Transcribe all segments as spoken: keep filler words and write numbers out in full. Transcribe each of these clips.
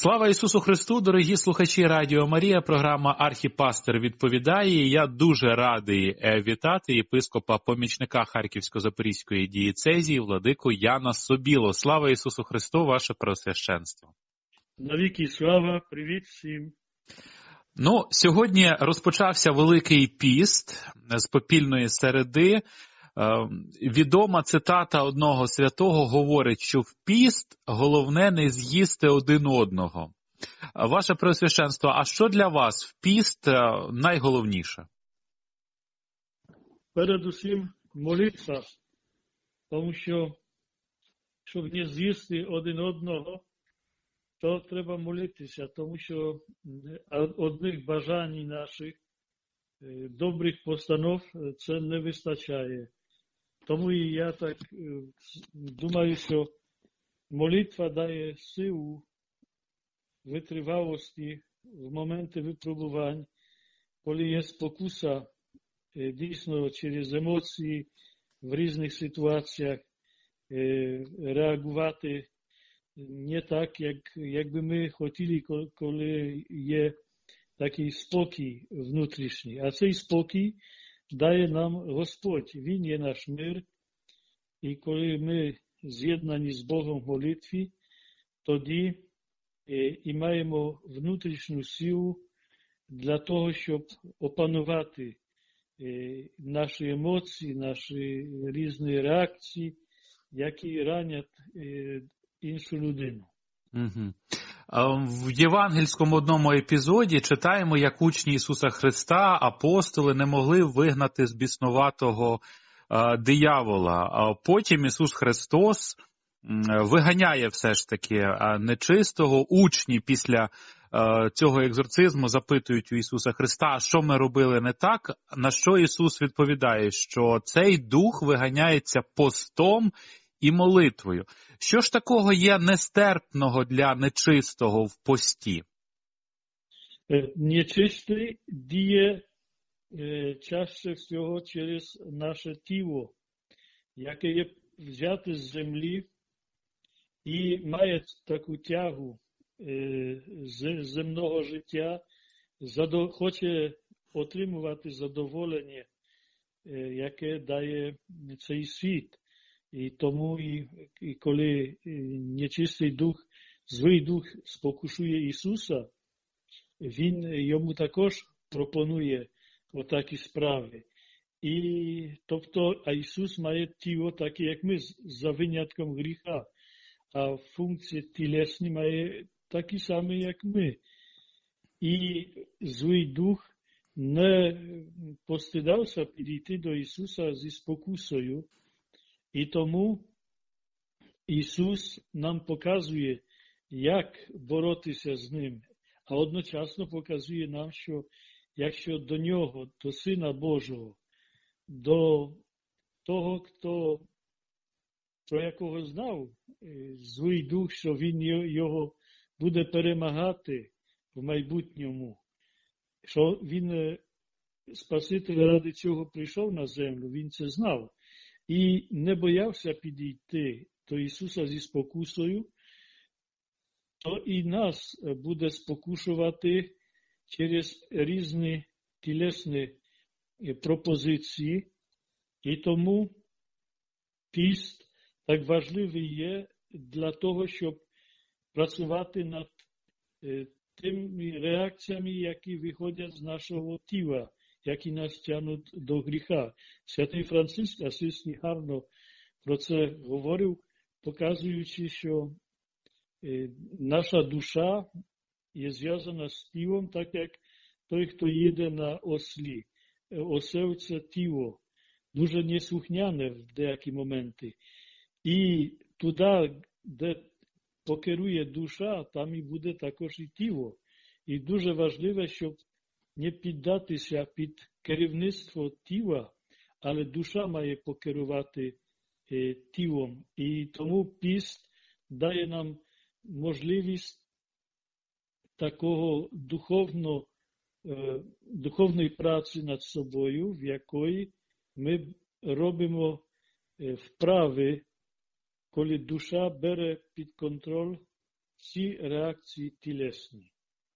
Слава Ісусу Христу, дорогі слухачі Радіо Марія, програма «Архіпастир відповідає». Я дуже радий вітати єпископа помічника Харківсько-Запорізької дієцезії, владику Яна Собіло. Слава Ісусу Христу, ваше преосвященство. Навіки слава, привіт всім. Ну, сьогодні розпочався Великий піст з попільної середи. Відома цитата одного святого говорить, що в піст головне не з'їсти один одного. Ваше Преосвященство, а що для вас в піст найголовніше? Передусім молитва, тому що, щоб не з'їсти один одного, то треба молитися, тому що одних бажань наших, добрих постанов це не вистачає. Тому і я так думаю, що молитва дає силу витривалості в моменти випробувань, коли є спокуса дійсно через емоції в різних ситуаціях реагувати не так, як, як би ми хотіли, коли є такий спокій внутрішній. А цей спокій дає нам Господь. Він є наш мир. І коли ми з'єднані з Богом в молитві, тоді і маємо внутрішню силу для того, щоб опанувати наші емоції, наші різні реакції, які ранять іншу людину. Угу. В євангельському одному епізоді читаємо, як учні Ісуса Христа, апостоли, не могли вигнати з біснуватого а, диявола. А потім Ісус Христос виганяє все ж таки а, нечистого. Учні після а, цього екзорцизму запитують у Ісуса Христа, що ми робили не так, на що Ісус відповідає, що цей дух виганяється постом і молитвою. Що ж такого є нестерпного для нечистого в пості? Нечистий діє чаще всього через наше тіло, яке є взяте з землі і має таку тягу з земного життя, хоче отримувати задоволення, яке дає цей світ. І тому, і, і коли нечистий дух, злий дух спокушує Ісуса, Він йому також пропонує отакі справи. І, тобто, а Ісус має тіло таке, як ми, за винятком гріха, а функції тілесні має такі самі, як ми. І злий дух не постидався підійти до Ісуса зі спокусою. І тому Ісус нам показує, як боротися з ним, а одночасно показує нам, що якщо до Нього, до Сина Божого, до того, хто, про якого знав злий дух, що Він його буде перемагати в майбутньому, що Він, Спаситель, ради цього прийшов на землю, Він це знав. І не боявся підійти до Ісуса зі спокусою, то і нас буде спокушувати через різні тілесні пропозиції. І тому піст так важливий є для того, щоб працювати над тими реакціями, які виходять з нашого тіла, які нас тягнуть до гріха. Святий Франциск Асизький гарно про це говорив, показуючи, що наша душа є зв'язана з тілом, так як той, хто їде на ослі. Осел – це тіло, дуже неслухняне в деякі моменти. І туди, де покерує душа, там і буде також і тіло. І дуже важливо, щоб не піддатися під керівництво тіла, але душа має покерувати е, тілом. І тому піст дає нам можливість такого духовно, е, духовної праці над собою, в якої ми робимо е, вправи, коли душа бере під контроль всі реакції тілесні.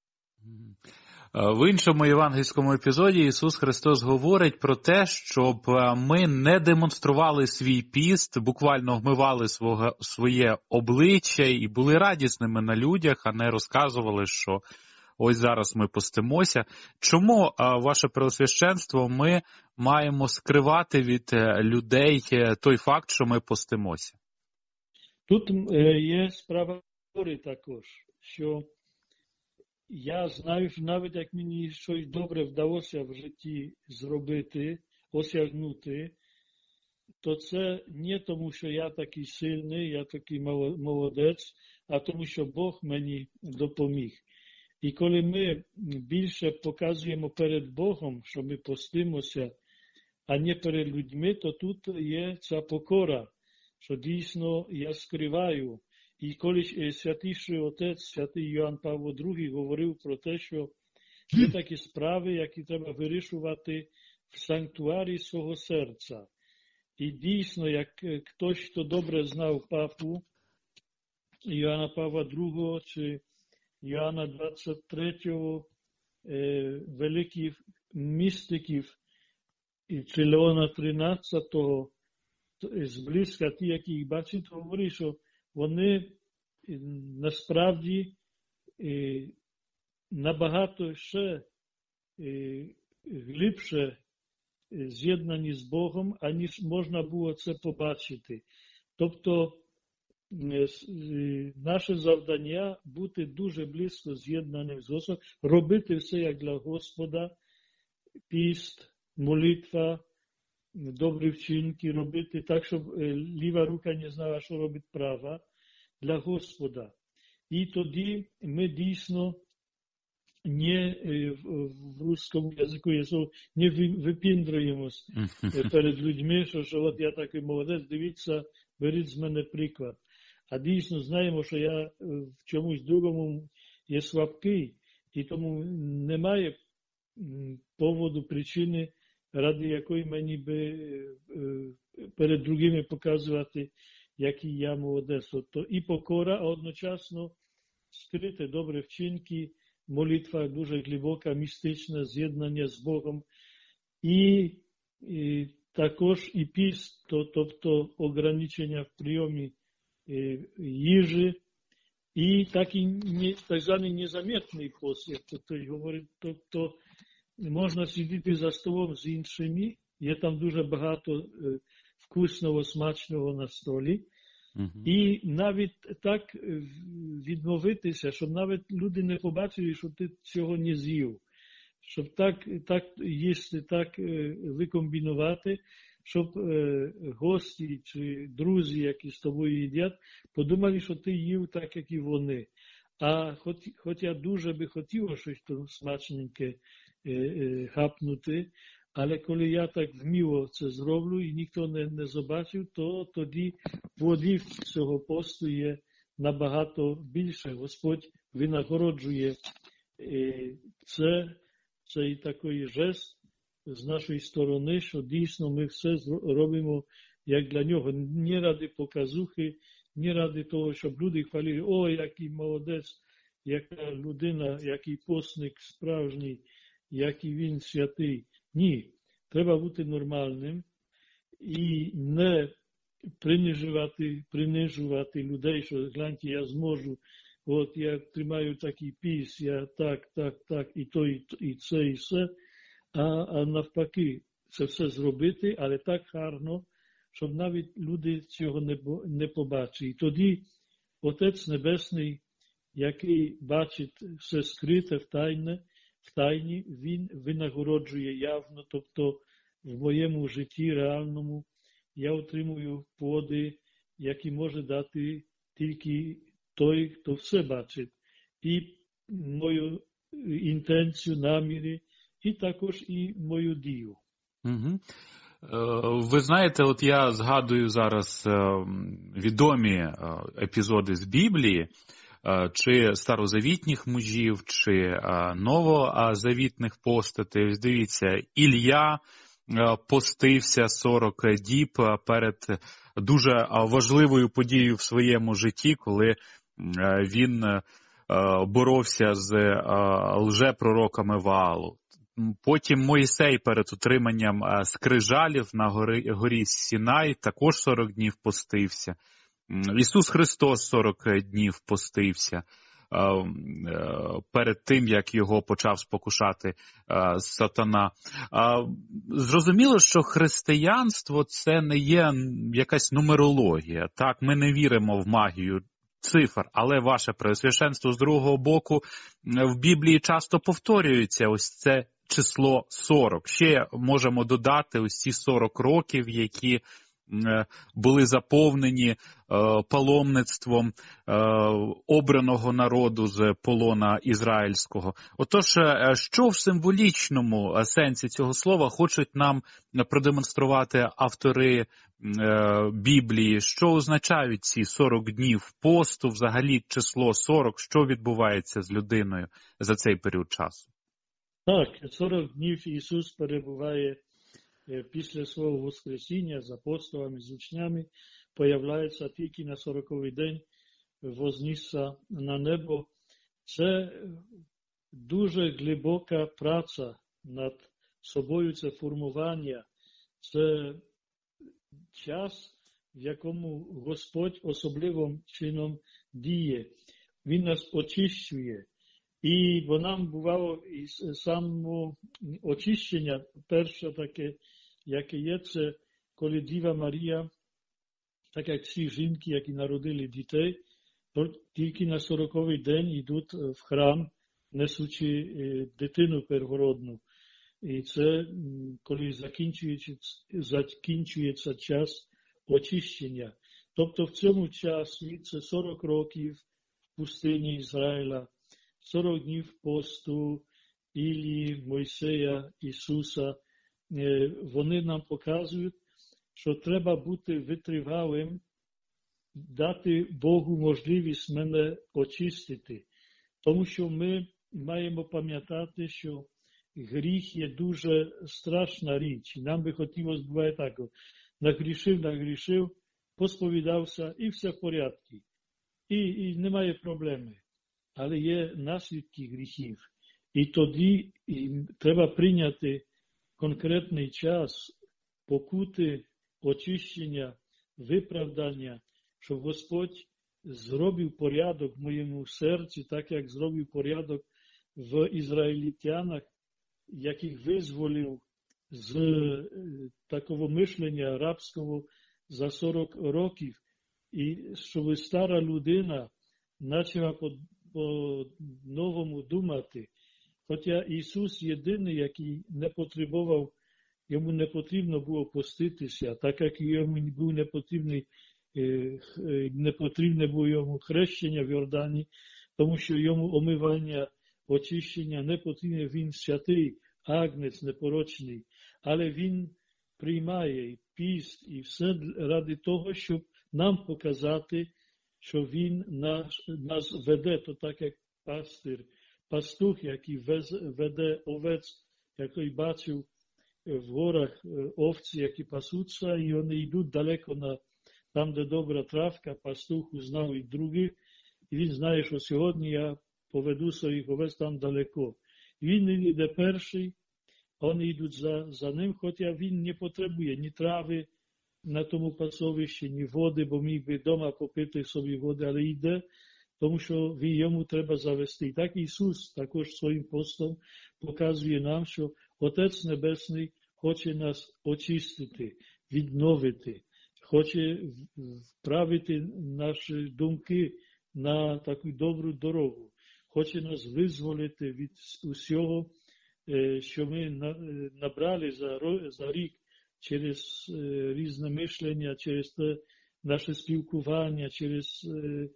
В іншому євангельському епізоді Ісус Христос говорить про те, щоб ми не демонстрували свій піст, буквально вмивали свого, своє обличчя і були радісними на людях, а не розказували, що ось зараз ми постимося. Чому, ваше Преосвященство, ми маємо скривати від людей той факт, що ми постимося? Тут є справа також, що я знаю, що навіть як мені щось добре вдалося в житті зробити, осягнути, то це не тому, що я такий сильний, я такий молодець, а тому, що Бог мені допоміг. І коли ми більше показуємо перед Богом, що ми постимося, а не перед людьми, то тут є ця покора, що дійсно я скриваю. І коли святіший отець, святий Йоанн Павло другий, говорив про те, що є такі справи, які треба вирішувати в санктуарі свого серця. І дійсно, як хтось, хто добре знав папу Йоанна Павла другого чи Йоанна двадцять третього, е, великих містиків, чи Леона тринадцятого, зблизька ті, які їх бачить, говорить, що вони насправді е, набагато ще е, глибше з'єднані з Богом, аніж можна було це побачити. Тобто е, наше завдання бути дуже близько з'єднаним з Господом, робити все як для Господа, піст, молитва, добрі вчинки, робити так, щоб ліва рука не знала, що робить права, для Господа. І тоді ми дійсно не в русскому язику не випіндруємось перед людьми, що, що от я такий молодець, дивіться, беріть з мене приклад. А дійсно знаємо, що я в чомусь другому є слабкий, і тому немає поводу, причини, ради якої мені би перед другими показувати, який я молодець. Тобто і покора, а одночасно скрити добрі вчинки, молитва дуже глибока, містичне з'єднання з Богом. І, і також і піст, то, тобто ограничення в прийомі е, їжі, і такий не, так званий незаметний пост, як хтось говорить, тобто можна сидіти за столом з іншими, є там дуже багато е, вкусного, смачного на столі. Uh-huh. І навіть так відмовитися, щоб навіть люди не побачили, що ти цього не з'їв. Щоб так, так їсти, так викомбінувати, щоб е, гості чи друзі, які з тобою їдять, подумали, що ти їв так, як і вони. А хоч, хоч я дуже би хотів щось смачненьке е, е, хапнути, але коли я так вміло це зроблю і ніхто не, не побачив, то тоді плодів цього посту є набагато більше. Господь винагороджує е, це, цей такий жест з нашої сторони, що дійсно ми все робимо як для нього. Не ради показухи, не ради того, щоб люди хвалили, о, який молодець, яка людина, який постник справжній, який він святий. Ні, треба бути нормальним і не принижувати, принижувати людей, що гляньте, я зможу, от я тримаю такий піс, я так, так, так, і то, і, і це, і все, а, а навпаки, це все зробити, але так гарно, щоб навіть люди цього не, не побачили. І тоді Отець Небесний, який бачить все скрите, втайне, в тайні, він винагороджує явно, тобто в моєму житті реальному я отримую плоди, які може дати тільки той, хто все бачить. І мою інтенцію, наміри, і також і мою дію. Угу. Ви знаєте, от я згадую зараз відомі епізоди з Біблії, чи старозавітніх мужів, чи новозавітних постатей. Ось дивіться, Ілля постився сорок діб перед дуже важливою подією в своєму житті, коли він боровся з лжепророками Ваалу. Потім Мойсей перед утриманням скрижалів на горі, горі Сінай також сорок днів постився. Ісус Христос сорок днів постився перед тим, як його почав спокушати сатана. Зрозуміло, що християнство – це не є якась нумерологія. Так, ми не віримо в магію цифр, але ваше Преосвященство, з другого боку, в Біблії часто повторюється ось це число сорок. Ще можемо додати ось ці сорок років, які були заповнені паломництвом обраного народу з полона ізраїльського. Отож, що в символічному сенсі цього слова хочуть нам продемонструвати автори Біблії? Що означають ці сорок днів посту, взагалі число сорок, що відбувається з людиною за цей період часу? Так, сорок днів Ісус перебуває після свого Воскресіння з апостолами, з учнями, появляється тільки на сороковий день, вознісся на небо. Це дуже глибока праця над собою, це формування, це час, в якому Господь особливим чином діє. Він нас очищує. І бо нам бувало і само очищення, перше таке, яке є, це коли Діва Марія, так як всі жінки, які народили дітей, тільки на сороковий день йдуть в храм, несучи дитину первородну. І це коли закінчується, закінчується час очищення. Тобто в цьому часі, це сорок років в пустині Ізраїля, сорок днів посту Ілії, Мойсея, Ісуса, вони нам показують, що треба бути витривалим, дати Богу можливість мене очистити. Тому що ми маємо пам'ятати, що гріх є дуже страшна річ. Нам би хотілося буває так, нагрішив, нагрішив, посповідався і все в порядку. І, і немає проблеми. Але є наслідки гріхів. І тоді і треба прийняти конкретний час покути, очищення, виправдання, щоб Господь зробив порядок в моєму серці, так як зробив порядок в ізраїльтянах, яких визволив з такого мишлення рабського за сорок років. І щоб стара людина почала по-новому думати. Хоча Ісус єдиний, який не потребував, йому не потрібно було поститися, так як йому був не потрібний, не потрібне було йому хрещення в Йордані, тому що йому омивання, очищення не потрібне, він святий, агнець непорочний, але він приймає і піст, і все ради того, щоб нам показати, що він нас, нас веде, то так як пастир, пастух, який веде овець, який бачив в горах овці, які пасуться, і вони йдуть далеко на там, де добра травка, пастух узнав і других, і він знає, що сьогодні я поведу своїх овець там далеко. І він йде перший, вони йдуть за, за ним, хоча він не потребує ні трави на тому пасовищі, ні води, бо міг би вдома попити собі води, але йде, тому що йому треба завести. І так Ісус також своїм постом показує нам, що Отець Небесний хоче нас очистити, відновити, хоче вправити наші думки на таку добру дорогу, хоче нас визволити від усього, що ми набрали за, за рік через різне мишлення, через те наше спілкування, через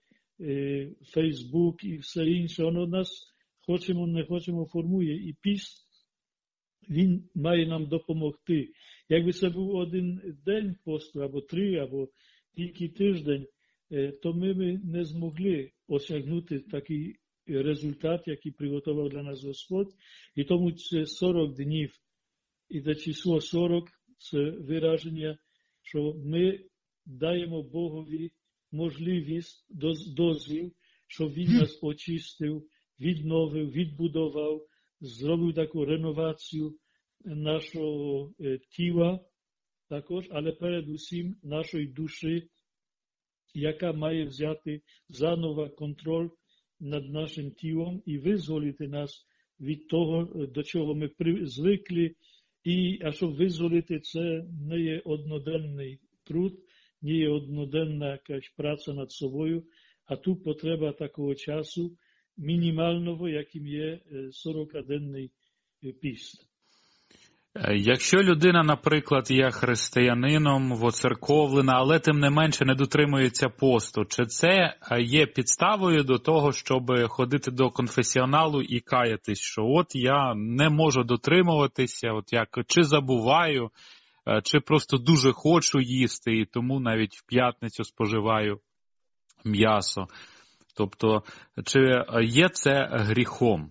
Фейсбук і все інше. Воно нас, хочемо, не хочемо, формує. І піст, він має нам допомогти. Якби це був один день посту, або три, або тільки тиждень, то ми б не змогли осягнути такий результат, який приготував для нас Господь. І тому це сорок днів. І це число сорок, це вираження, що ми даємо Богові можливість, дозвіл, щоб він нас очистив, відновив, відбудував, зробив таку реновацію нашого тіла також, але передусім нашої душі, яка має взяти заново контроль над нашим тілом і визволити нас від того, до чого ми звикли. І, а щоб визволити, це не є одноденний труд, не є одноденна якась праця над собою, а тут потреба такого часу мінімального, яким є сорокаденний піст. Якщо людина, наприклад, є християнином, воцерковлена, але тим не менше не дотримується посту, чи це є підставою до того, щоб ходити до конфесіоналу і каятись, що от я не можу дотримуватися, от як чи забуваю, чи просто дуже хочу їсти, і тому навіть в п'ятницю споживаю м'ясо. Тобто, чи є це гріхом?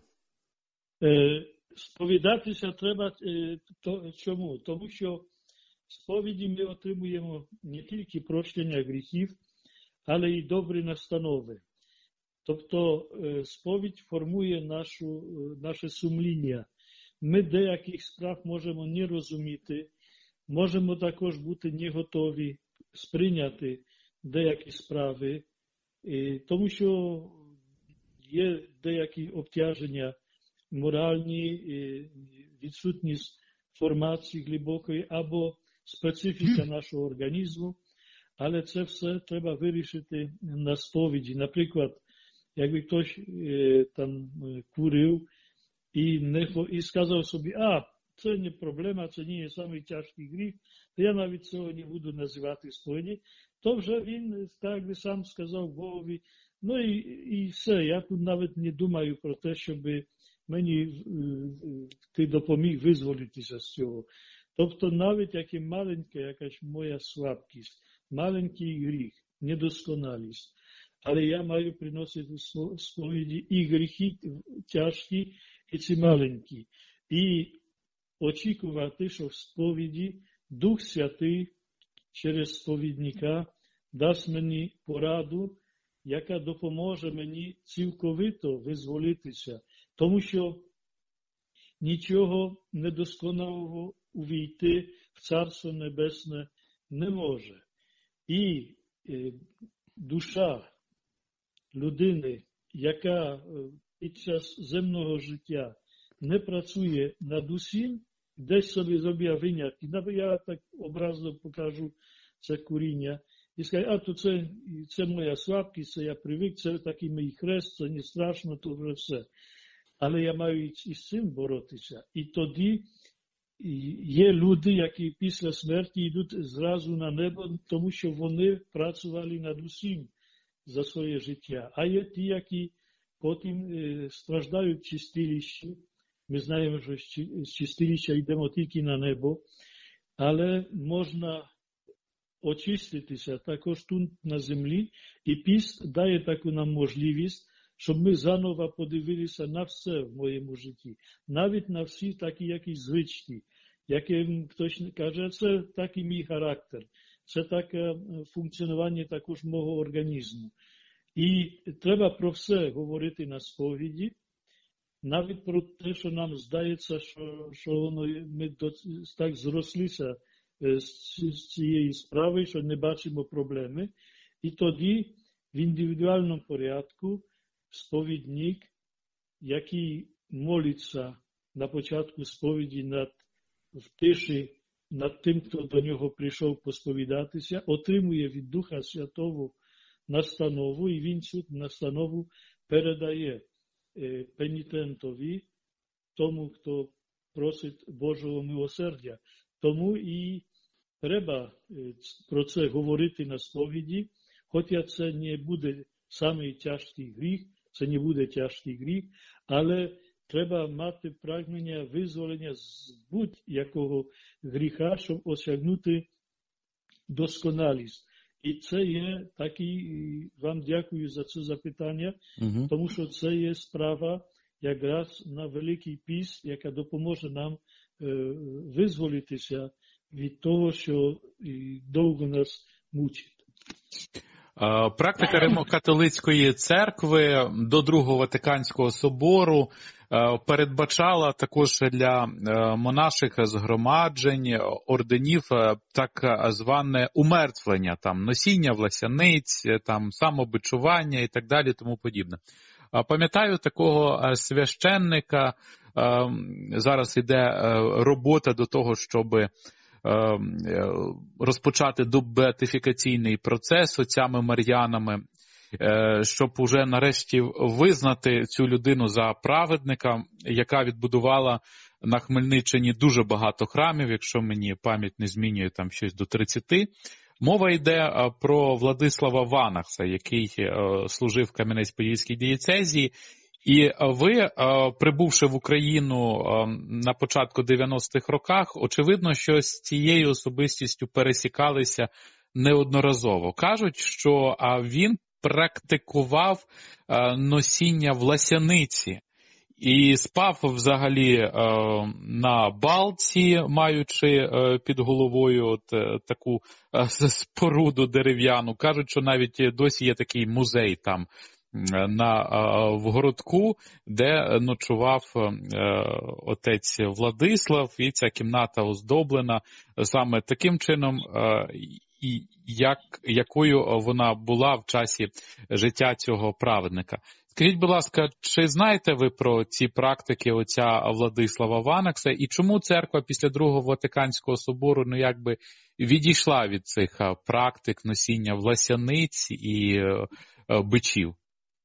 Сповідатися треба то, чому? Тому що в сповіді ми отримуємо не тільки прощення гріхів, але й добрі настанови. Тобто сповідь формує нашу, наше сумління. Ми деяких справ можемо не розуміти, можемо також бути не готові сприйняти деякі справи, тому що є деякі обтяження моральні, відсутність формації глибокої або специфіка нашого організму, але це все треба вирішити на сповіді. Наприклад, якби хтось там курив і, не, і сказав собі, а, це не проблема, це не є самий тяжкий гріх, то я навіть цього не буду називати сповіді, то вже він, так би сам сказав Богові, ну і, і все, я тут навіть не думаю про те, щоби мені ти допоміг визволитися з цього. Тобто навіть як і маленька якась моя слабкість, маленький гріх, недосконалість, але я маю приносити сповіді і гріхи тяжкі, і ці маленькі. І очікувати, що в сповіді Дух Святий через сповідника дасть мені пораду, яка допоможе мені цілковито визволитися. Тому що нічого недосконалого увійти в Царство Небесне не може. І е, душа людини, яка під час земного життя не працює над усім, десь собі зробив винятки. Я так образно покажу це куріння. І скаже, а то це, це моя слабкість, це я привик, це такий мій хрест, це не страшно, то вже все. Але я маю із цим боротися. І тоді є люди, які після смерті йдуть зразу на небо, тому що вони працювали над усім за своє життя. А є ті, які потім страждають в чистилищі. Ми знаємо, що з чистилища йдемо тільки на небо, але можна очиститися також тут на землі, і піст дає таку нам можливість, щоб ми заново подивилися на все в моєму житті, навіть на всі такі якісь звички, які хтось каже, це такий мій характер, це таке функціонування також мого організму. І треба про все говорити на сповіді, навіть про те, що нам здається, що, що воно, ми до, так зрослися з цієї справи, що не бачимо проблеми. І тоді в індивідуальному порядку сповідник, який молиться на початку сповіді над, в тиші над тим, хто до нього прийшов посповідатися, отримує від Духа Святого настанову, і він цю настанову передає е, пенітентові, тому, хто просить Божого милосердя. Тому і треба про це говорити на сповіді, хоча це не буде самий тяжкий гріх, це не буде тяжкий гріх, але треба мати прагнення визволення з будь-якого гріха, щоб осягнути досконалість. І це є такий, вам дякую за це запитання, угу. Тому що це є справа якраз на Великий піст, яка допоможе нам е, визволитися від того, що довго нас мучить. Практика Римо-католицької церкви до Другого Ватиканського собору передбачала також для монаших згромаджень, орденів так зване умертвлення, там носіння власяниць, там самобичування і так далі, тому подібне. Пам'ятаю такого священника, зараз іде робота до того, щоб розпочати добеатифікаційний процес отцями Мар'янами, щоб уже нарешті визнати цю людину за праведника, яка відбудувала на Хмельниччині дуже багато храмів, якщо мені пам'ять не змінює, там щось до тридцяти. Мова йде про Владислава Ванакса, який служив в Кам'янець-Подільській дієцезії. І ви, прибувши в Україну на початку дев'яностих роках, очевидно, що з цією особистістю пересікалися неодноразово. Кажуть, що він практикував носіння власяниці і спав взагалі на балці, маючи під головою от таку споруду дерев'яну. Кажуть, що навіть досі є такий музей там на в городку, де ночував отець Владислав, і ця кімната оздоблена саме таким чином, і як, якою вона була в часі життя цього праведника. Скажіть, будь ласка, чи знаєте ви про ці практики отця Владислава Ванакса, і чому церква після Другого Ватиканського собору ну якби відійшла від цих практик носіння власяниць і бичів?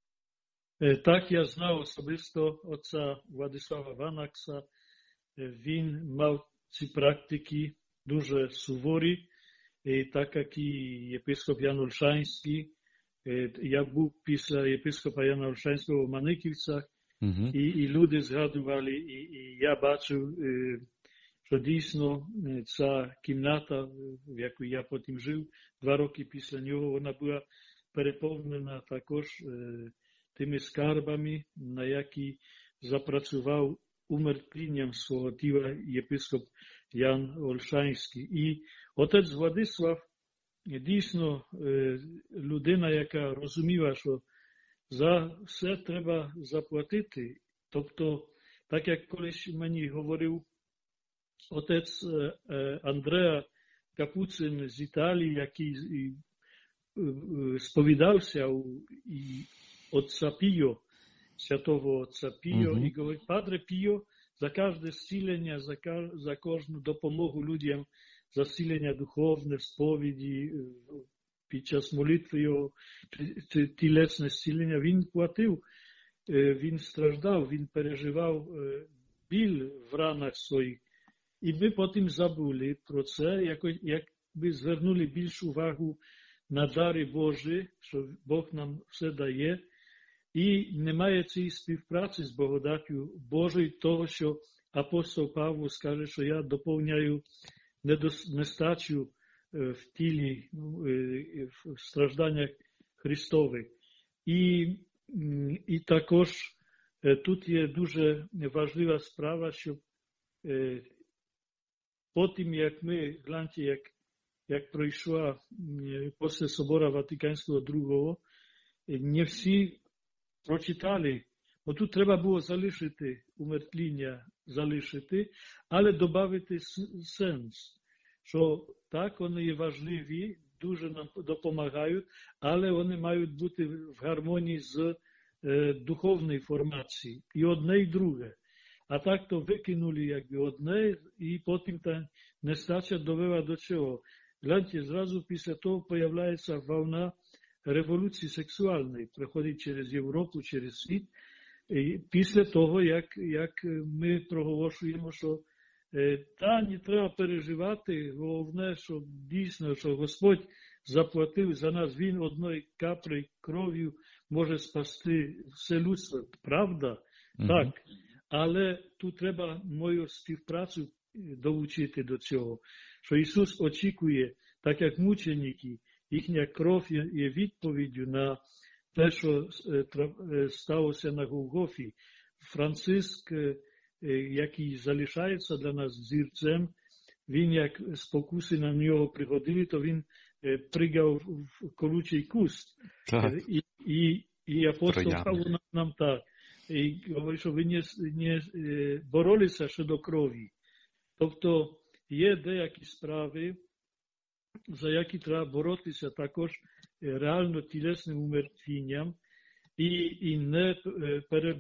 Так, я знав особисто отця Владислава Ванакса. Він мав ці практики дуже суворі, так як і єпископ Ян Ольшанський. Я був після єпископа Яна Ольшанського в Маниківцях, uh-huh. і, і люди згадували, і, і я бачив, що дійсно ця кімната, в яку я потім жив, два роки після нього, вона була переповнена також тими скарбами, на які запрацював умертвінням свого тіла єпископ Ян Ольшанський. І отець Владислав дійсно людина, яка розуміла, що за все треба заплатити. Тобто, так як колись мені говорив отець Андреа Капуцин з Італії, який сповідався у отца Піо, святого отца Піо, uh-huh. і говорить: Падре Піо, за кожне зцілення, за, за кожну допомогу людям, за зцілення духовне, в сповіді, під час молитви його, тілесне зцілення, він платив, він страждав, він переживав біль в ранах своїх. І ми потім забули про це, якби звернули більшу увагу на дари Божі, що Бог нам все дає, і немає цієї співпраці з благодаттю Божою, того, що апостол Павло скаже, що я доповняю нестачу в тілі, в стражданнях Христових. І, і також тут є дуже важлива справа, що потім, як ми, гляньте, як, як пройшла після Собора Ватиканського другого, не всі прочитали, бо тут треба було залишити умертвління, залишити, але додати сенс, що так, вони є важливі, дуже нам допомагають, але вони мають бути в гармонії з е, духовною формацією. І одне, і друге. А так то викинули якби одне, і потім та нестача довела до чого. Гляньте, зразу після того появляється волна революції сексуальної, проходить через Європу, через світ. І після того, як, як ми проголошуємо, що е, та не треба переживати, головне, що дійсно, що Господь заплатив за нас, Він одною каплею кров'ю може спасти все людство. Правда? Mm-hmm. Так. Але тут треба мою співпрацю долучити до цього, що Ісус очікує, так як мученики, їхня кров є відповіддю на те, що сталося на Голгофі. Франциск, який залишається для нас зірцем, він, як спокуси на нього пригодили, то він пригав в колючий куст. Так. І, і, і апостол Троян. Павло нам, нам так. І говорить, що ви не, не боролися ще до крові. Тобто є деякі справи, за які треба боротися також реально тілесним умертвінням і, і не, пере,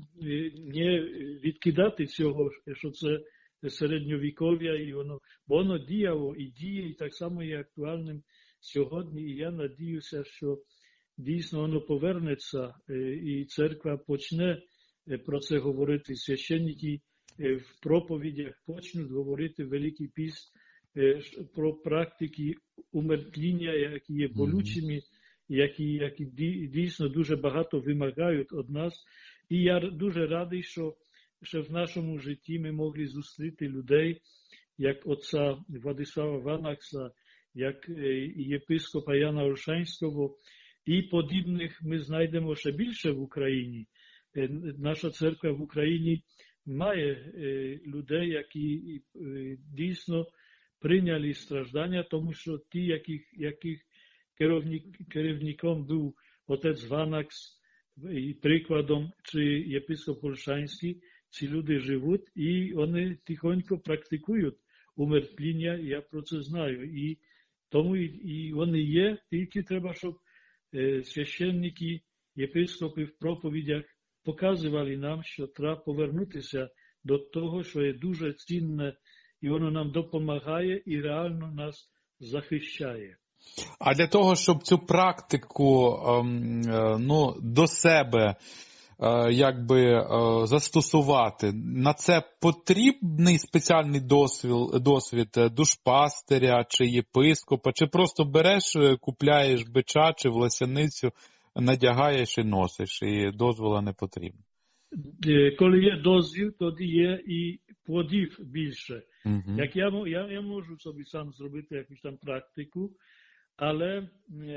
не відкидати цього, що це середньовіков'я, і воно, бо воно діяло і діє, і так само є актуальним сьогодні. І я надіюся, що дійсно воно повернеться, і церква почне про це говорити. Священники в проповідях почнуть говорити Великий Піст про практики умертвіння, які є болючими, які, які дійсно дуже багато вимагають від нас. І я дуже радий, що, що в нашому житті ми могли зустріти людей, як отця Владислава Ванакса, як єпископа Яна Оршанського, і подібних ми знайдемо ще більше в Україні. Наша церква в Україні має людей, які дійсно прийняли страждання, тому що ті, яких, яких керівник, керівником був отець Ванакс, і прикладом, чи єпископ Оршанський, ці люди живуть, і вони тихонько практикують умертвіння, я про це знаю. І тому і, і вони є, тільки треба, щоб е, священники, єпископи в проповідях показували нам, що треба повернутися до того, що є дуже цінне, і воно нам допомагає і реально нас захищає. А для того, щоб цю практику ну, до себе якби застосувати, на це потрібний спеціальний досвід, досвід душпастиря чи єпископа, чи просто береш, купляєш бича чи власяницю, надягаєш і носиш, і дозволу не потрібно? Коли є дозвіл, тоді є і плодів більше. Угу. Як я, я, я можу собі сам зробити якусь там практику, але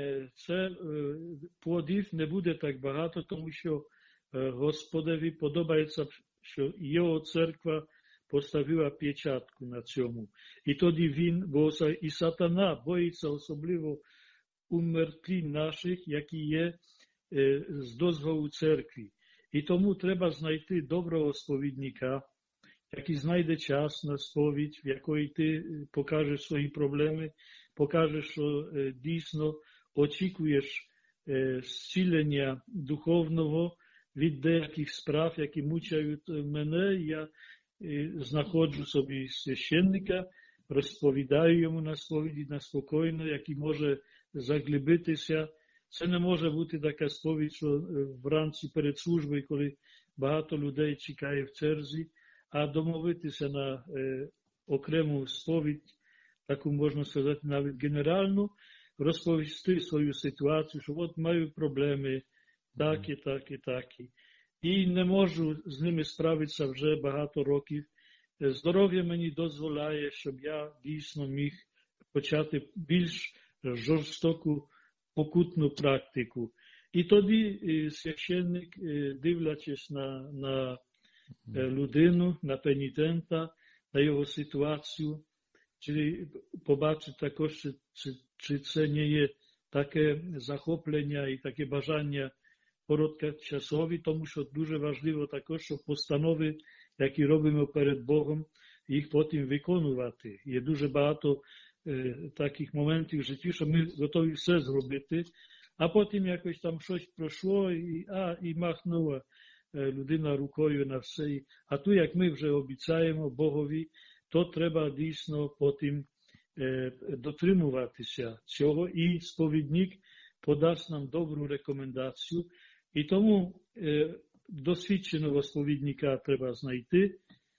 це плодів не буде так багато, тому що Господеві подобається, що його церква поставила печатку на цьому. І тоді він, бо і сатана боїться особливо умертвінь наших, які є з дозволу церкви. І тому треба знайти доброго сповідника, який знайде час на сповідь, в якої ти покажеш свої проблеми, покажеш, що дійсно очікуєш зцілення духовного від деяких справ, які мучають мене. Я знаходжу собі священника, розповідаю йому на сповіді, на спокійно, який може заглибитися. Це не може бути така сповідь, що вранці перед службою, коли багато людей чекає в черзі, а домовитися на е, окрему сповідь, таку можна сказати навіть генеральну, розповісти свою ситуацію, що от маю проблеми, такі, такі, такі. І не можу з ними справитися вже багато років. Здоров'я мені дозволяє, щоб я дійсно міг почати більш жорстоку покутну практику. І тоді священник, дивлячись на, на людину, на пенітента, на його ситуацію, чи побачить також, чи, чи це не є таке захоплення і таке бажання короткочасові, тому що дуже важливо також, щоб постанови, які робимо перед Богом, їх потім виконувати. Є дуже багато е, таких моментів в житті, що ми готові все зробити, а потім якось там щось пройшло, і, а, і махнула е, людина рукою на все. А тут, як ми вже обіцяємо Богові, то треба дійсно потім е, дотримуватися цього, і сповідник подасть нам добру рекомендацію. І тому е, досвідченого сповідника треба знайти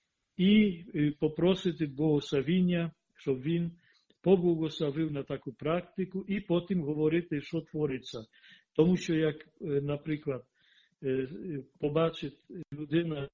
і е, попросити Богословіння, щоб він поблагословив на таку практику, і потім говорити, що твориться. Тому що, як, е, наприклад, е, побачить людина,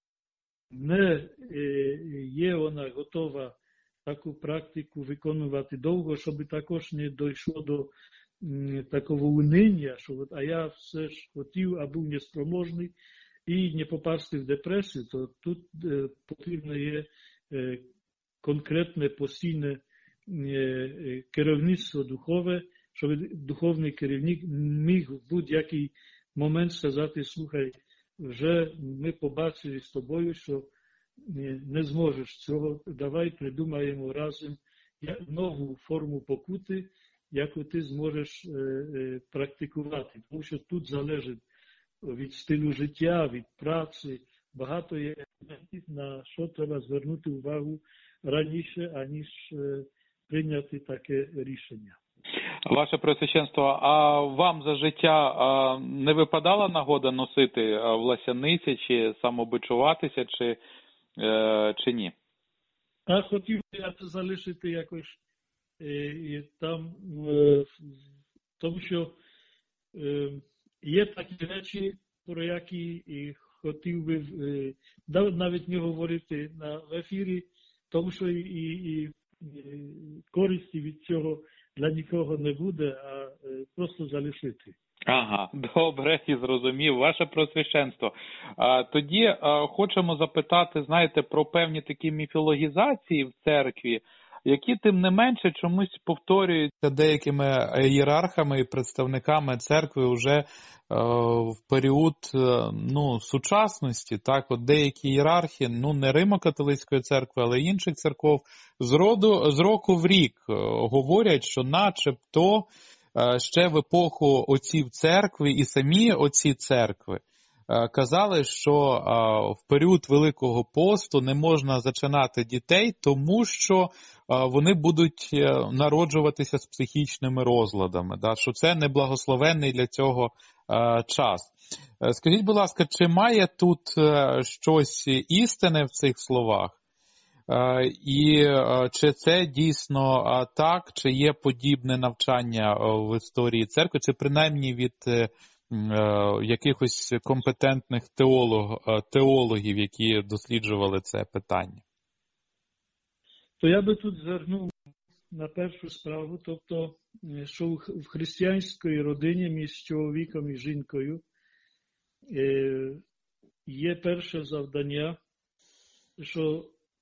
не е, є вона готова таку практику виконувати довго, щоб також не дійшло до такого униння, що от, а я все ж хотів, а був неспроможний, і не попасти в депресію, то тут е, потрібно є е, конкретне постійне керівництво духове, щоб духовний керівник міг в будь-який момент сказати: слухай, вже ми побачили з тобою, що не зможеш цього, давай придумаємо разом нову форму покути, яку ти зможеш практикувати. Тому що тут залежить від стилю життя, від праці, багато є елементів, на що треба звернути увагу раніше, аніж прийняти таке рішення. Ваше Преосвященство, а вам за життя не випадала нагода носити власяниці, чи самобичуватися, чи, чи ні? А хотів я це залишити якось і там, тому що є такі речі, про які і хотів би навіть не говорити на ефірі, тому що і, і, і користі від цього для нікого не буде, а просто залишити. Ага, добре, і зрозумів. Ваше Преосвященство. А, тоді а, хочемо запитати, знаєте, про певні такі міфологізації в церкві, які тим не менше чомусь повторюються деякими ієрархами і представниками церкви вже е, в період е, ну, сучасності. Так, от деякі ієрархи, ну не Римо-католицької церкви, але інших церков, з, роду, з року в рік е, говорять, що начебто е, ще в епоху отців церкви і самі отці церкви казали, що в період Великого посту не можна зачинати дітей, тому що вони будуть народжуватися з психічними розладами, що це неблагословенний для цього час. Скажіть, будь ласка, чи має тут щось істини в цих словах? І чи це дійсно так, чи є подібне навчання в історії церкви, чи принаймні від якихось компетентних теолог, теологів, які досліджували це питання? То я би тут звернув на першу справу, тобто, що в християнській родині між чоловіком і жінкою є перше завдання, що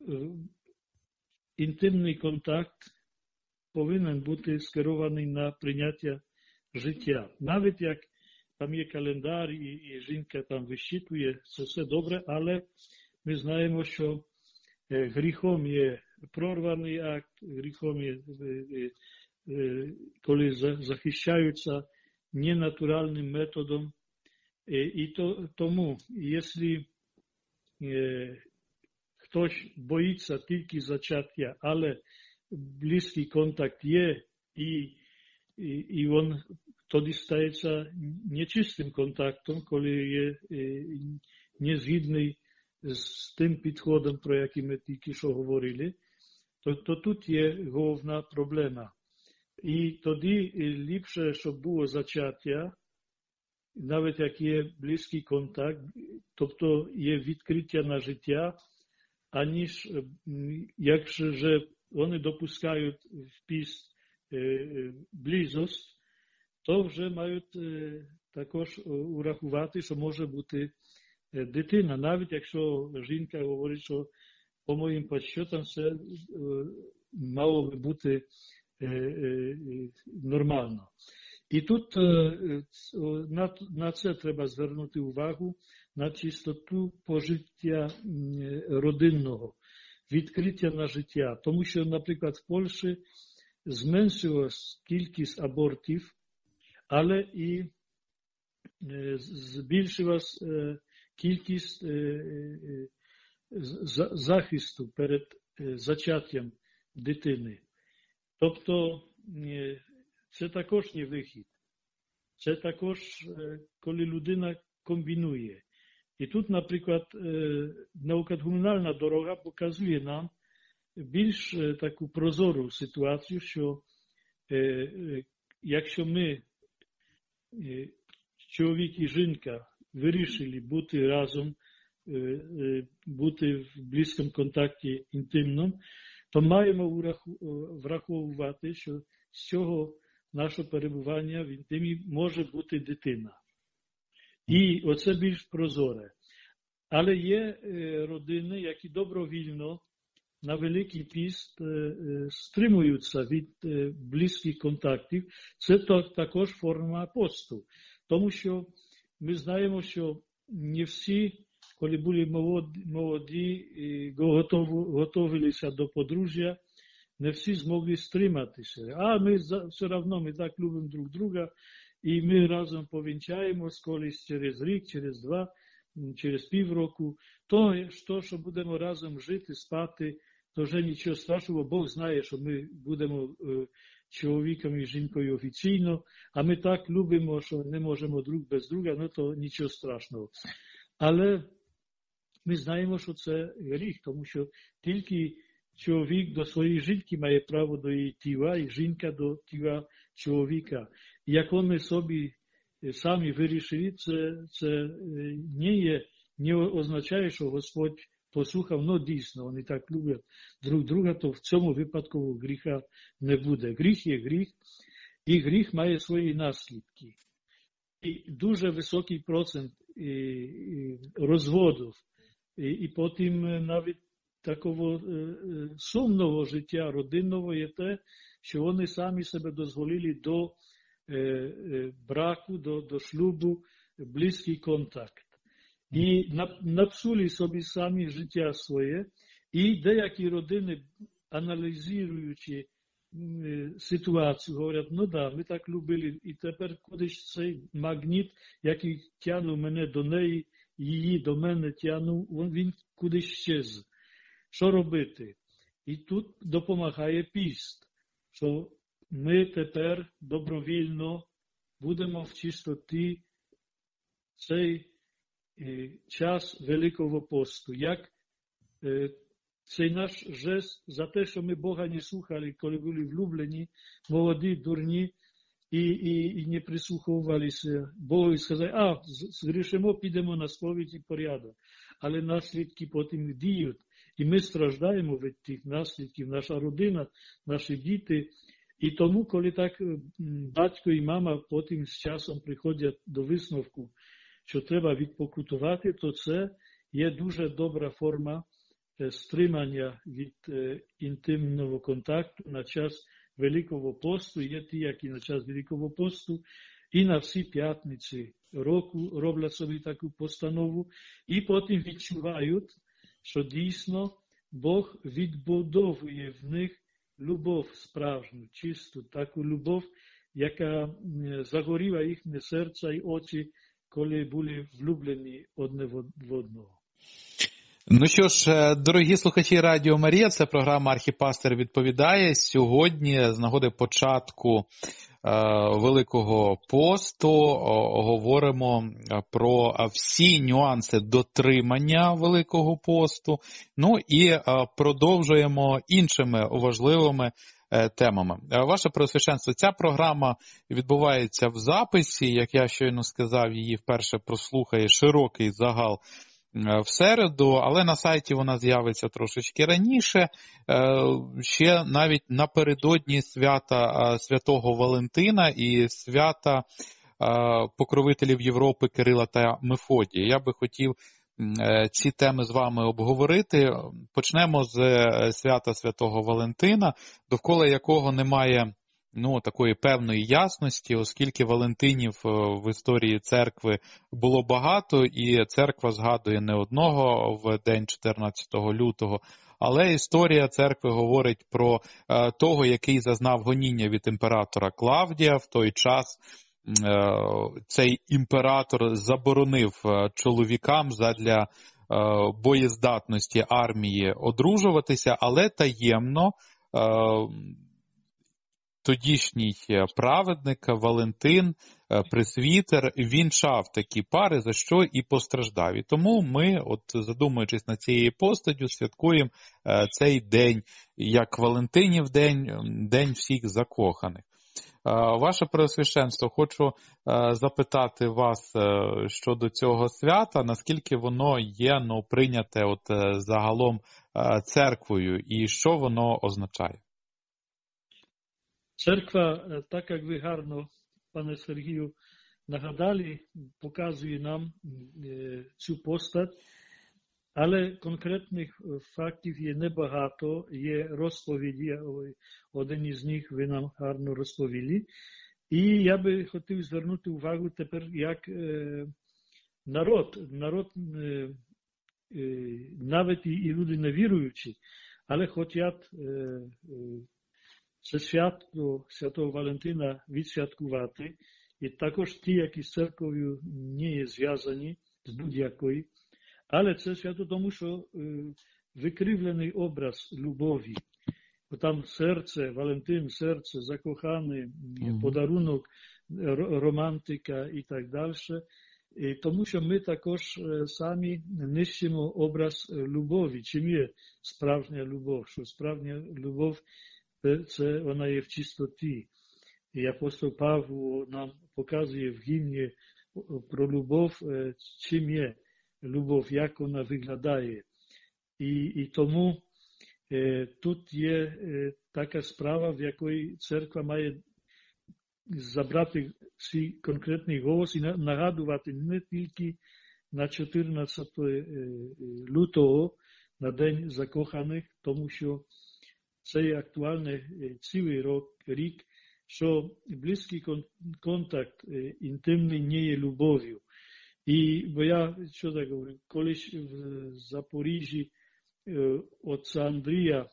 інтимний контакт повинен бути скерований на прийняття життя. Навіть як там є календар і, і жінка там вищитує, це все добре, але ми знаємо, що гріхом є прорваний акт, гріхом є, коли захищаються ненатуральним методом. І то, тому, якщо хтось боїться тільки зачаття, але близький контакт є, і, і, і він тоді стається нечистим контактом, коли є незгідний з тим підходом, про який ми тільки що говорили, то, то тут є головна проблема. І тоді ліпше, щоб було зачаття, навіть як є близький контакт, тобто є відкриття на життя, аніж якщо же вони допускають впис близость, то вже мають також урахувати, що може бути дитина. Навіть якщо жінка говорить, що по моїм підсчетам все мало би бути нормально. І тут на, на це треба звернути увагу, на чистоту пожиття родинного, відкриття на життя. Тому що, наприклад, в Польщі зменшилась кількість абортів, але і збільшилась кількість захисту перед зачаттям дитини. Тобто це також не вихід. Це також, коли людина комбінує. І тут, наприклад, наукогуманальна дорога показує нам більш таку прозору ситуацію, що якщо ми, чоловік і жінка, вирішили бути разом, бути в близькому контакті інтимному, то маємо враховувати, що з цього нашого перебування в інтимі може бути дитина. І оце більш прозоре. Але є родини, які добровільно на Великий піст стримуються від близьких контактів, це також форма посту. Тому що ми знаємо, що не всі, коли були молоді і готувалися до подружжя, не всі змогли стриматися. А ми все одно, ми так любимо друг друга, і ми разом повінчаємось колись через рік, через два, через півроку. То, що будемо разом жити, спати, то вже нічого страшного. Бог знає, що ми будемо чоловіком і жінкою офіційно, а ми так любимо, що не можемо друг без друга, ну то нічого страшного. Але ми знаємо, що це гріх, тому що тільки чоловік до своєї жінки має право до її тіла, і жінка до тіла чоловіка. І як вони собі самі вирішили, це, це не, є, не означає, що Господь послухав, ну дійсно, вони так люблять друг друга, то в цьому випадку гріха не буде. Гріх є гріх, і гріх має свої наслідки. І дуже високий процент і, і розводів, і, і потім навіть такого е, сумного життя родинного є те, що вони самі себе дозволили до е, е, браку, до, до шлюбу, близький контакт. І напсули собі самі життя своє, і деякі родини, аналізуючи ситуацію, говорять, ну да, ми так любили, і тепер кудись цей магніт, який тягнув мене до неї, її до мене тягнув, він кудись щез. Що робити? І тут допомагає піст, що ми тепер добровільно будемо в чистоті цей час Великого посту. Як цей наш жест за те, що ми Бога не слухали, коли були влюблені, молоді, дурні, і, і, і не прислуховувалися Богу і сказали, а, згрішимо, підемо на сповідь і порядок. Але наслідки потім діють. І ми страждаємо від тих наслідків, наша родина, наші діти. І тому, коли так батько і мама потім з часом приходять до висновку, що треба відпокутувати, то це є дуже добра форма стримання від інтимного контакту на час Великого посту. Є ті, які на час Великого посту і на всі п'ятниці року роблять собі таку постанову і потім відчувають, що дійсно Бог відбудовує в них любов справжню, чисту, таку любов, яка загоріла їхнє серце і очі, коли були влюблені одне в одного. Ну що ж, дорогі слухачі Радіо Марія, це програма «Архіпастир відповідає». Сьогодні, з нагоди початку Великого посту, говоримо про всі нюанси дотримання Великого посту, ну і продовжуємо іншими важливими темами. Ваше Преосвященство, ця програма відбувається в записі, як я щойно сказав, її вперше прослухає широкий загал в середу, але на сайті вона з'явиться трошечки раніше, ще навіть напередодні свята Святого Валентина і свята покровителів Європи Кирила та Мефодія. Я би хотів ці теми з вами обговорити. Почнемо з свята Святого Валентина, довкола якого немає ну, такої певної ясності, оскільки Валентинів в історії церкви було багато, і церква згадує не одного в день чотирнадцятого лютого, але історія церкви говорить про того, який зазнав гоніння від імператора Клавдія. В той час цей імператор заборонив чоловікам задля боєздатності армії одружуватися, але таємно тодішній праведник Валентин, пресвітер, вінчав такі пари, за що і постраждав. І тому ми, от задумуючись над цією постаттю, святкуємо цей день, як Валентинів день, день всіх закоханих. Ваше Преосвященство, хочу запитати вас щодо цього свята, наскільки воно є ну, прийняте от, загалом церквою і що воно означає? Церква, так як ви гарно, пане Сергію, нагадали, показує нам цю постать, Але конкретних фактів є небагато, є розповіді, один із них ви нам гарно розповіли. І я би хотів звернути увагу тепер, як е, народ, народ е, е, навіть і, і люди невіруючі, але хочуть е, е, це свято Святого Валентина відсвяткувати. І також ті, які з церков'ю не є зв'язані з будь-якою. Але це свято тому, що е, викривлений образ любові. Бо там серце, Валентин, серце, закоханий, mm-hmm. подарунок, романтика і так далі. І тому що ми також самі нищимо образ любові. Чим є справжня любов? Що справжня любов, це вона є в чистоті. І апостол Павло нам показує в гімні про любов, чим є любов, як вона виглядає. І, і тому е, тут є е, така справа, в якої церква має забрати свій конкретний голос і нагадувати не тільки на чотирнадцятого лютого, на День закоханих, тому що це є актуальний цілий рік, що близький контакт інтимний не є любов'ю. І, бо я, що так говорю, колись в Запоріжжі отця Андрія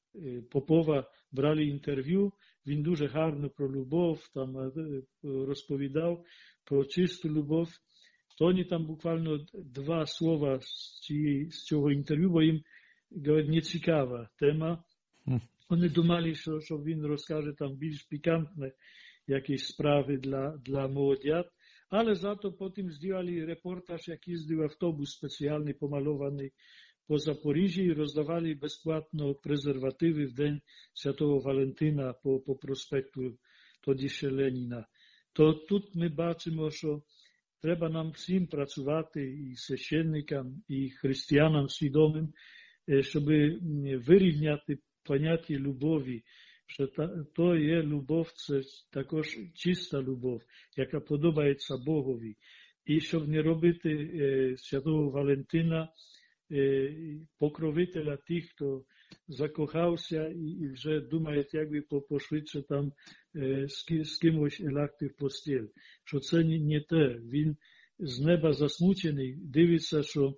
Попова брали інтерв'ю, він дуже гарно про любов там розповідав, про чисту любов. То вони там буквально два слова з, цієї, з цього інтерв'ю, бо їм, говорять, не цікава тема. Вони думали, що, що він розкаже там більш пікантне якісь справи для, для молодят. Але зато потім зробили репортаж, як їздив автобус спеціальний, помальований по Запоріжжі і роздавали безплатно презервативи в День Святого Валентина по, по проспекту тоді ще Леніна. То тут ми бачимо, що треба нам всім працювати, і священникам, і християнам свідомим, щоб вирівняти поняття любові, що то є любов, це також чиста любов, яка подобається Богові. І щоб не робити е, Святого Валентина е, покровителя тих, хто закохався і, і вже думає, як би пошвидше там е, з, з кимось лягти в постіль. Що це не, не те. Він з неба засмучений, дивиться, що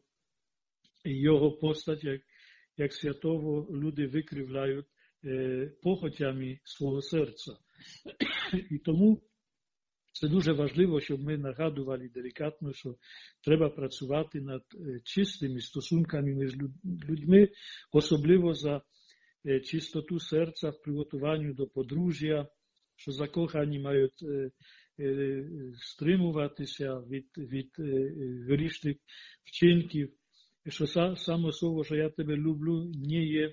його постать, як, як святого, люди викривляють похотями свого серця. І тому це дуже важливо, щоб ми нагадували делікатно, що треба працювати над чистими стосунками між людьми, особливо за чистоту серця в приготуванню до подружжя, що закохані мають стримуватися від, від грішних вчинків, що само слово, що я тебе люблю, не є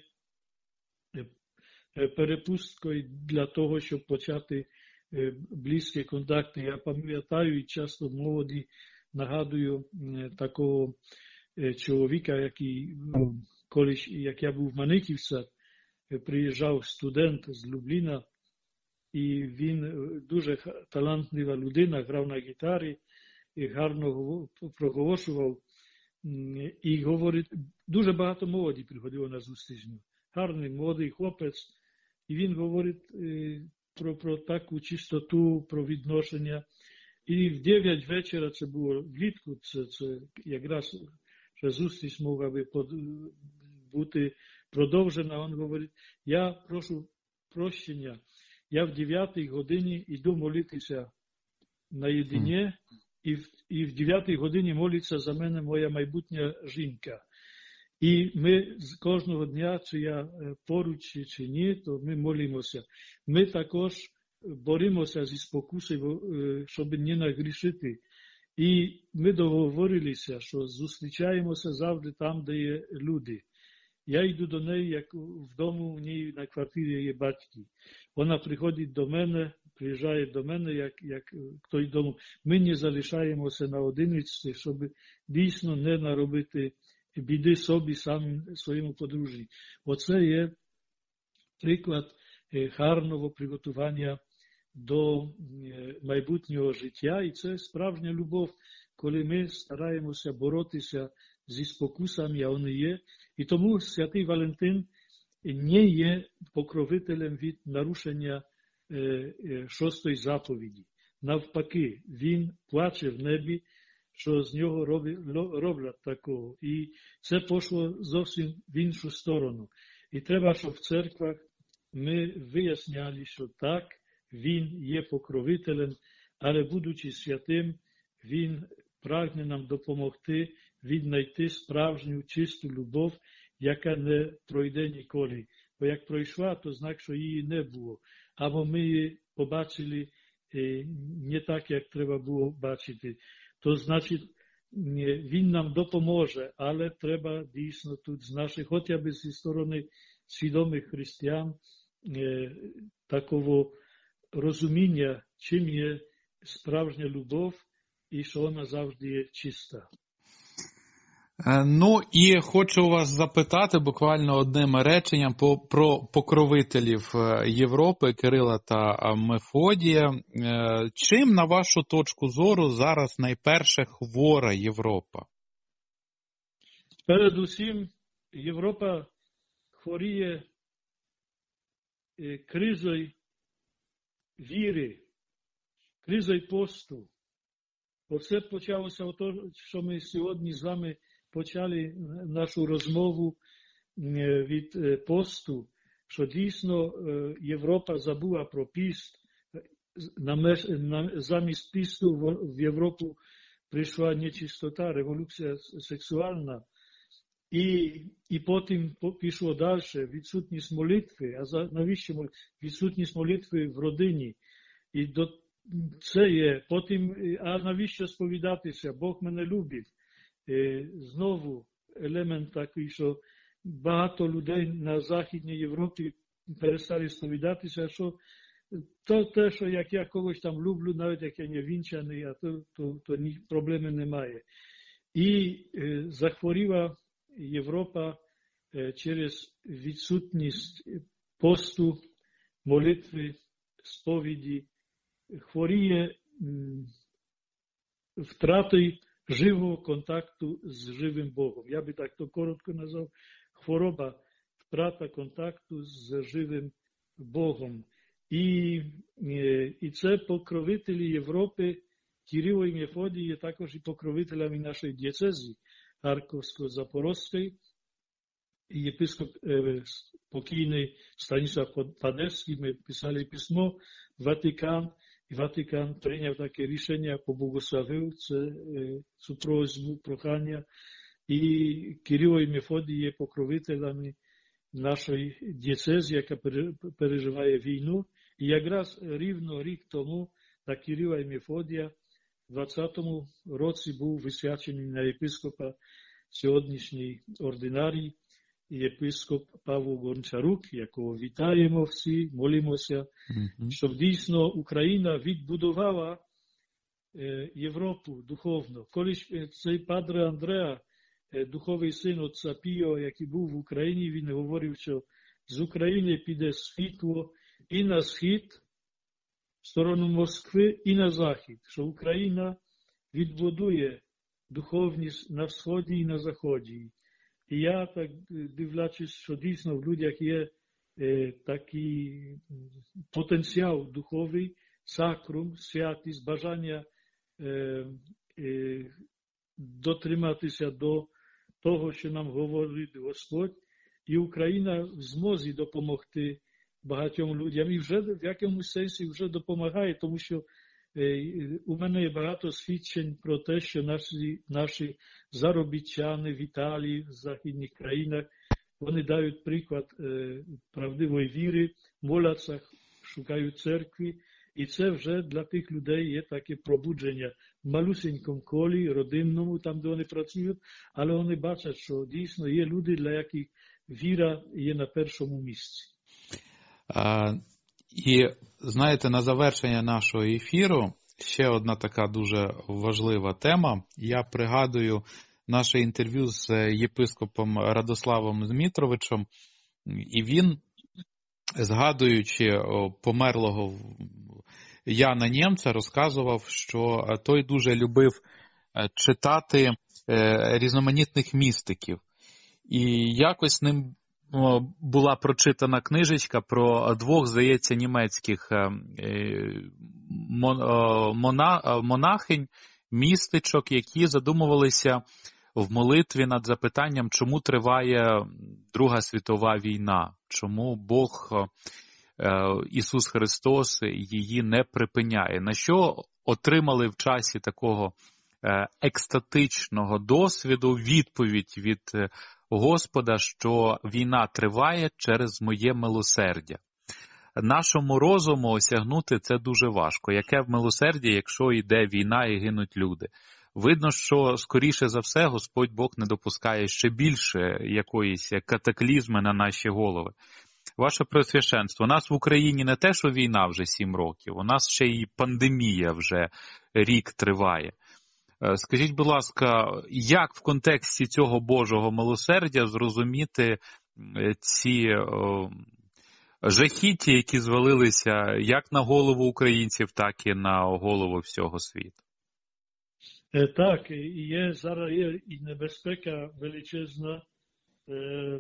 перепусткою для того, щоб почати близькі контакти. Я пам'ятаю і часто молоді нагадую такого чоловіка, який колись, як я був в Маниківцях, приїжджав студент з Любліна, і він дуже талантлива людина, грав на гітарі, і гарно проголошував, і говорить, дуже багато молоді приходило на зустріч. Гарний молодий хлопець, і він говорить е, про, про таку чистоту, про відношення. І в дев'ять вечора, це було влітку, це, це якраз що зустріч могла би под, бути продовжена. Він говорить, я прошу прощення, я в дев'ятій годині йду молитися наєдині, і в, і в дев'ятій годині молиться за мене моя майбутня жінка. І ми з кожного дня, чи я поруч, чи, чи ні, то ми молимося. Ми також боремося зі спокусою, щоб не нагрішити. І ми договорилися, що зустрічаємося завжди там, де є люди. Я йду до неї, як вдома у ній на квартирі є батьки. Вона приходить до мене, приїжджає до мене, як, як хтось дому. Ми не залишаємося наодинці, щоб дійсно не наробити біди собі, самим своєму подружжі. Оце є приклад гарного приготування до майбутнього життя, і це справжня любов, коли ми стараємося боротися зі спокусами, а вони є. І тому святий Валентин не є покровителем від нарушення шостої заповіді. Навпаки, він плаче в небі, що з нього роблять такого. І це пішло зовсім в іншу сторону. І треба, щоб в церквах ми виясняли, що так, він є покровителем, але будучи святим, він прагне нам допомогти віднайти справжню чисту любов, яка не пройде ніколи. Бо як пройшла, то знак, що її не було. Або ми її побачили не так, як треба було бачити. То значить, він нам допоможе, але треба дійсно тут з наших, хоча б зі сторони свідомих християн, такого розуміння, чим є справжня любов і що вона завжди є чиста. Ну і хочу вас запитати буквально одним реченням про покровителів Європи Кирила та Мефодія. Чим, на вашу точку зору, зараз найперше хвора Європа? Передусім, Європа хворіє кризою віри, кризою посту. Оце почалося от того, що ми сьогодні з вами почали нашу розмову від посту, що дійсно Європа забула про піст. Замість пісту в Європу прийшла нечистота, революція сексуальна. І, і потім пішло далі відсутність молитви. А за, навіщо відсутність молитви в родині? І до, це є. Потім, а навіщо сповідатися? Бог мене любить. І знову елемент такий, що багато людей на Західній Європі перестали сповідатися, що то те, що як я когось там люблю, навіть як я не вінчаний, а то, то, то ні, проблеми немає. І е, захворіла Європа е, через відсутність посту, молитви, сповіді, хворіє м, втратою живого контакту з живим Богом. Я би так то коротко назвав. Хвороба, втрата контакту з живим Богом. І, і це покровителі Європи, Кирило і Мефодій є також і покровителями нашої дієцезії Харківсько-Запорозької. І єпископ е, покійний Станіслав Падевський, ми писали письмо в Ватикан, і Ватикан прийняв таке рішення, поблагословив це, е, цю просьбу, прохання. І Кирило і Мефодій є покровителями нашої дієцезії, яка переживає війну. І якраз рівно рік тому на Кирила і Мефодія в двадцятому році був висвячений на єпископа сьогоднішній ординарій єпископ Павло Гончарук, якого вітаємо всі, молимося, mm-hmm. щоб дійсно Україна відбудувала е, Європу духовно. Коли цей падре Андреа, духовий син отця Піо, який був в Україні, він говорив, що з України піде світло і на схід, в сторону Москви, і на захід, що Україна відбудує духовність на сході і на заході. І я так дивлячись, що дійсно в людях є е, такий потенціал духовий, сакрум, святість, бажання е, е, дотриматися до того, що нам говорить Господь, і Україна в змозі допомогти багатьом людям. І вже в якомусь сенсі вже допомагає, тому що е, у мене є багато свідчень про те, що наші, наші заробітчани в Італії, в західних країнах, вони дають приклад е, правдивої віри, моляться, шукають церкви. І це вже для тих людей є таке пробудження в малюсенькому колі, родинному, там, де вони працюють, але вони бачать, що дійсно є люди, для яких віра є на першому місці. А, і, знаєте, на завершення нашого ефіру ще одна така дуже важлива тема. Я пригадую наше інтерв'ю з єпископом Радославом Змітровичем, і він, згадуючи померлого Яна Нємця, розказував, що той дуже любив читати різноманітних містиків. І якось ним була прочитана книжечка про двох, здається, німецьких монахинь, містичок, які задумувалися в молитві над запитанням, чому триває Друга світова війна, чому Бог, Ісус Христос, її не припиняє. На що отримали в часі такого екстатичного досвіду відповідь від Господа, що війна триває через моє милосердя. Нашому розуму осягнути це дуже важко. Яке в милосердя, якщо йде війна і гинуть люди? Видно, що, скоріше за все, Господь Бог не допускає ще більше якоїсь катаклізми на наші голови. Ваше Преосвященство, у нас в Україні не те, що війна вже сім років, у нас ще й пандемія вже рік триває. Скажіть, будь ласка, як в контексті цього Божого милосердя зрозуміти ці о, жахіття, які звалилися як на голову українців, так і на голову всього світу? Так, є зараз є і небезпека величезна е,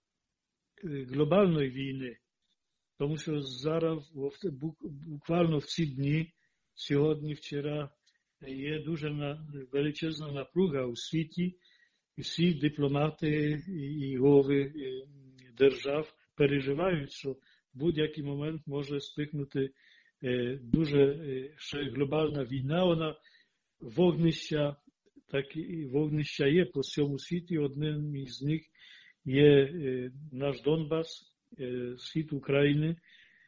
глобальної війни, тому що зараз буквально в ці дні, сьогодні, вчора, є дуже величезна напруга у світі, і всі дипломати і голови держав переживають, що в будь-який момент може спихнути дуже ще глобальна війна. Вона вогнища, так і вогнища є по всьому світі. Одним із них є наш Донбас, схід України.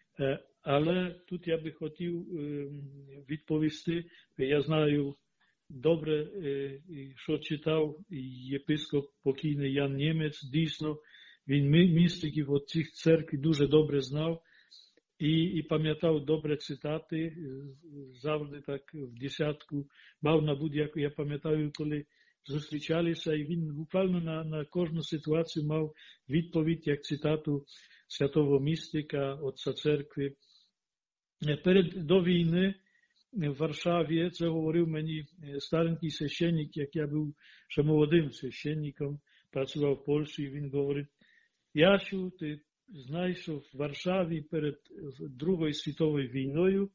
Але тут я би хотів відповісти, я знаю добре, що читав єпископ покійний Ян Німець, дійсно, він містиків от цих церкв дуже добре знав і, і пам'ятав добре цитати, завжди так в десятку мав на будь-яку, я пам'ятаю, коли зустрічалися, і він буквально на, на кожну ситуацію мав відповідь, як цитату святого містика, отця церкви. Перед, до війни в Варшаві, це говорив мені старенький священник, як я був ще молодим священником, працював в Польщі, і він говорить: Ясю, ти знаєш, що в Варшаві перед Другою світовою війною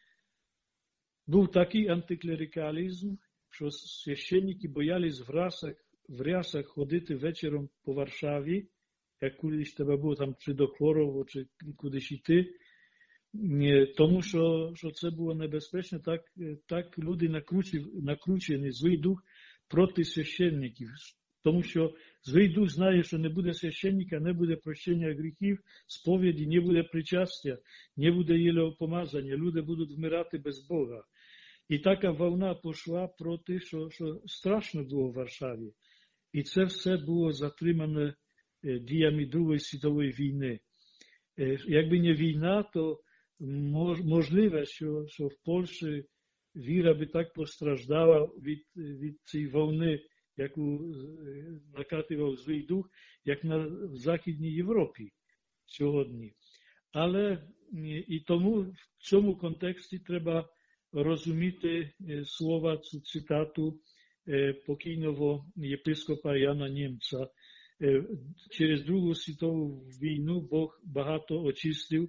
був такий антиклерикалізм, що священники боялись в рясах, в рясах ходити вечором по Варшаві, як кудись тебе було там чи до Хлорово, чи кудись йти, тому що, що це було небезпечно, так, так люди накручені, накручені, злий дух проти священників. Тому що злий дух знає, що не буде священника, не буде прощення гріхів, сповіді, не буде причастя, не буде єлеопомазання, люди будуть вмирати без Бога. І така волна пішла проти, що, що страшно було в Варшаві. І це все було затримане діями Другої світової війни. Якби не війна, то можливо, що, що в Польщі віра би так постраждала від, від цієї волни, яку накатував злий дух, як на в Західній Європі сьогодні. Але і тому в цьому контексті треба розуміти слова, цю цитату покійного єпископа Яна Німця. Через Другу світову війну Бог багато очистив.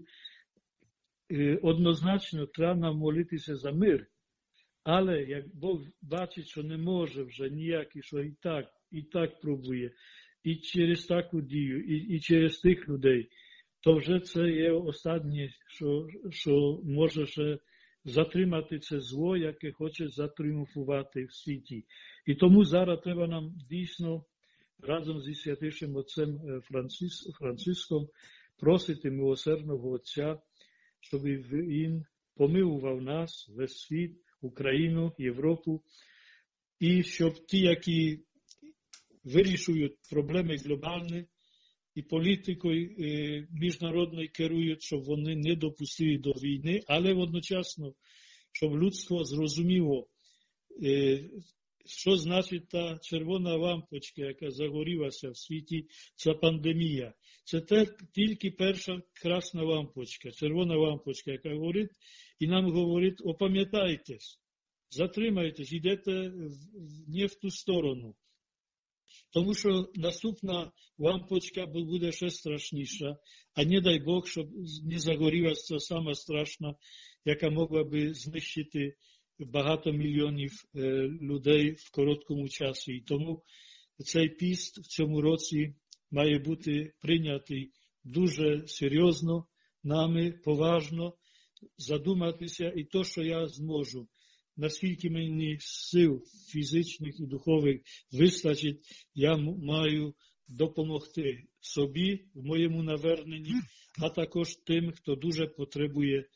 Однозначно треба нам молитися за мир. Але як Бог бачить, що не може вже ніяк, і що і так, і так пробує, і через таку дію, і, і через тих людей, то вже це є останнє, що, що може ще затримати це зло, яке хоче затріумфувати в світі. І тому зараз треба нам дійсно разом зі святішим отцем Францис, Франциском просити милосердного Отця, щоб він помилував нас, весь світ, Україну, Європу, і щоб ті, які вирішують проблеми глобальні і політикою міжнародною керують, щоб вони не допустили до війни, але водночасно, щоб людство зрозуміло, що значить та червона лампочка, яка загорілася в світі, ця пандемія. Це те, тільки перша красна лампочка, червона лампочка, яка говорить, і нам говорить: опам'ятайтесь, затримайтесь, йдете не в ту сторону. Тому що наступна лампочка буде ще страшніша, а не дай Бог, щоб не загорілася ця сама страшна, яка могла би знищити багато мільйонів людей в короткому часі. І тому цей піст в цьому році має бути прийнятий дуже серйозно, нами, поважно, задуматися і то, що я зможу. Наскільки мені сил фізичних і духовних вистачить, я маю допомогти собі в моєму наверненні, а також тим, хто дуже потребує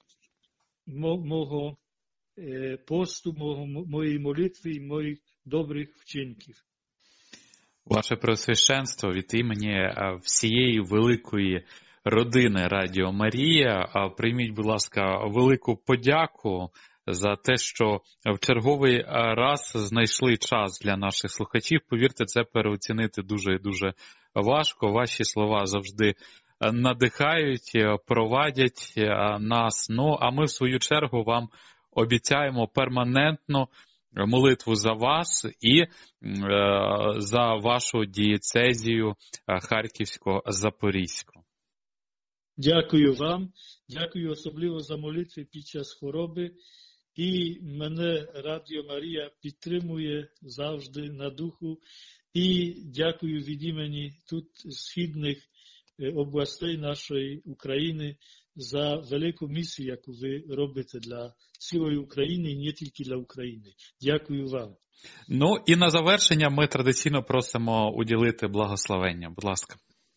мого посту, мого, моєї молитви і моїх добрих вчинків. Ваше Преосвященство, від імені всієї великої родини Радіо Марія, прийміть, будь ласка, велику подяку за те, що в черговий раз знайшли час для наших слухачів. Повірте, це переоцінити дуже і дуже важко. Ваші слова завжди надихають, провадять нас. Ну, а ми, в свою чергу, вам обіцяємо перманентно молитву за вас і е, за вашу дієцезію Харківсько-Запорізьку. Дякую вам. Дякую особливо за молитви під час хвороби. І мене Радіо Марія підтримує завжди на духу. І дякую від імені тут східних областей нашої України за велику місію, яку ви робите для цілої України і не тільки для України. Дякую вам. Ну і на завершення ми традиційно просимо уділити благословення. Будь ласка.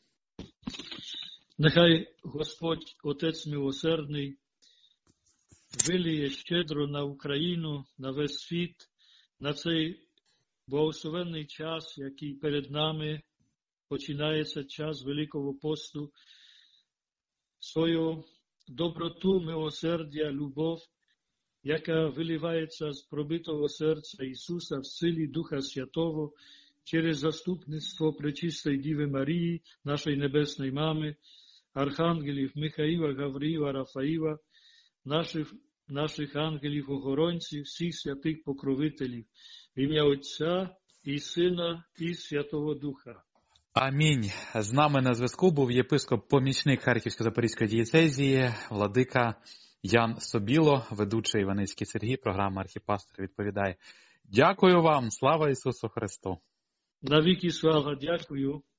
Нехай Господь, Отець милосердний, виліє щедро на Україну, на весь світ, на цей благословенний час, який перед нами починається, час Великого посту, свою доброту, милосердя, любов, яка виливається з пробитого серця Ісуса в силі Духа Святого через заступництво Пречистої Діви Марії, нашої Небесної Мами, архангелів Михаїла, Гавриїла, Рафаїла, наших, наших ангелів-охоронців, всіх святих покровителів, в ім'я Отця і Сина і Святого Духа. Амінь. З нами на зв'язку був єпископ-помічник Харківсько-Запорізької дієцезії, владика Ян Собіло, ведучий Іваницький Сергій, програма «Архіпастор відповідає». Дякую вам. Слава Ісусу Христу. Навіки слава. Дякую.